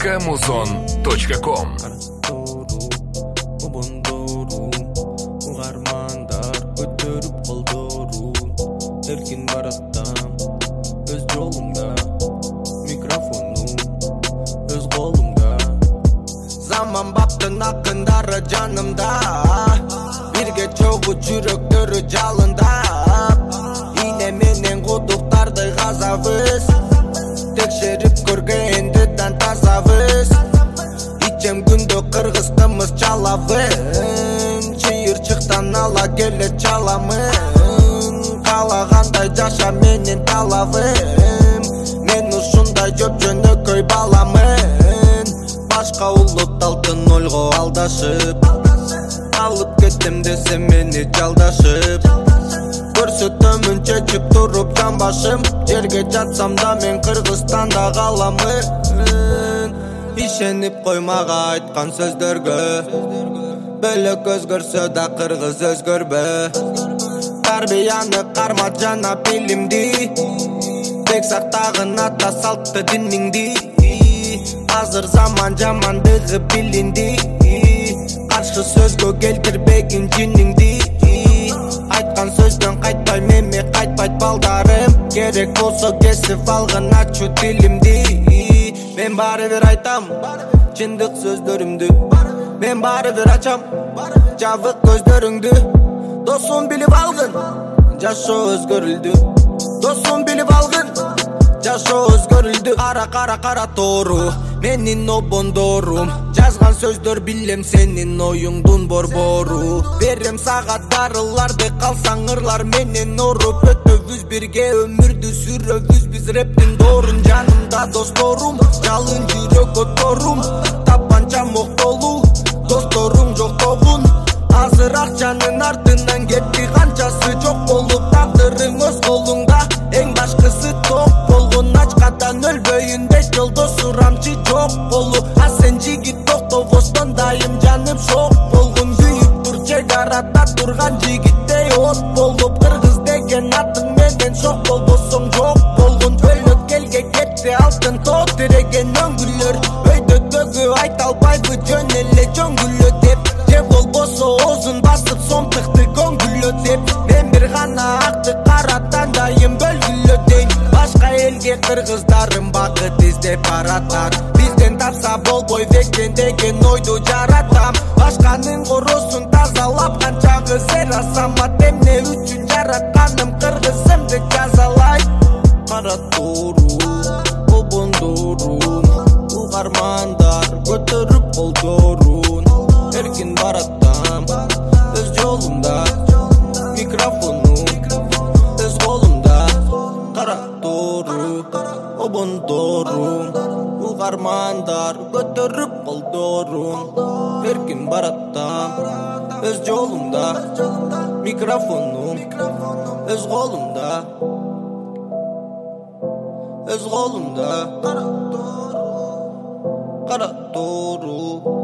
Muzon.com. Угармандар көтөрүп колдорун, эркин бараттам өз жолумда, микрофонум өз колумда. Заман баптын акындары жанымда, бирге чогуу жүрөктөрү жалындап, ийне менен кудуктарды казабыз, текшерип көргөндөн тазабыз. Ичем күндө кыргызтымыз чалабын, чыйырчыктан ала келе чаламын. Каалагандай жаша менин талабым, мен ушундай жоп жөнөкөй баламын. Башка улут алтын ойго алдашып, алып кетем десем мени жалдашып, көрсөтөмүн чечип туруп жамбашым. Жерге жатсам да мен Кыргызстанда каламын. Ишенип коймага айткан сөздөргө, бөлөк өзгөрсө да кыргыз өзгөрбө. Тарбияны кармат жана билимди, тек сактагын ата салтты динмиңди. Азыр заман жамандыгы билинди, каршы сөзгө келтирбегин жиниңди. Айткан сөздөн кайтпай меми кайтпайт балдарым, керек болсо кесип алгын ачуу тилимди. Мен баары бир айтам чындык сөздөрүмдү, мен баары бир ачам жабык көздөрүңдү. Досум билип алгын, жашоо өзгөрүлдү. Досум билип алгын, жашоо өзгөрүлдү. Кара тоору менин обондорум, жазган сөздөр билем сенин оюңдун борбору. Берем сага дарыларды, калсаң ырлар менен оруп, өтөбүз бирге өмүрдү сүрөбүз биз рептин доорун. Жанымда досторум, жалын жүрөк оторум, тапанча моктолуу досторуң жоктогун. Азыр акчанын артынан кетти канчасы жок болуп, тагдырың өз колуңда, эң башкысы ток болгон. Ачкадан өлбөйүн деп жолдо сурамчы жок болуп, а сен жигит токтобостон дайым жаным шок болгон. Күйүп тур чегарада турган жигиттей от болуп, кыргыз деген атың менен шок болбосоң жок болгон. Өлөк элге кетти алтын тоо тиреген өңгүлөр, өйдөтөгү айта албайбы жөн эле жөңгүлө деп, же болбосо оозун басып сомтыкты көңгүлө деп. Мен бир гана акты кара тандайым бөлгүлө дейм, башка элге кыргыздарым бакыт издеп баратар. Бизден тапса болбой бектен деген ойду жаратам. Башканын коросун тазалап канчагы зер асамат, эмне үчүн жаратканым кыргызымды жазалай. Кара тоору обондорум, угармандар көтөрүп колдорун, эркин бараттам өз жолумда, микрофонум өз колумда. Кара тоору обондорум, угармандар көтөрүп колдорун, эркин бараттам өз жолумда, микрофонум өз колумда, өз колумда. Кара тоору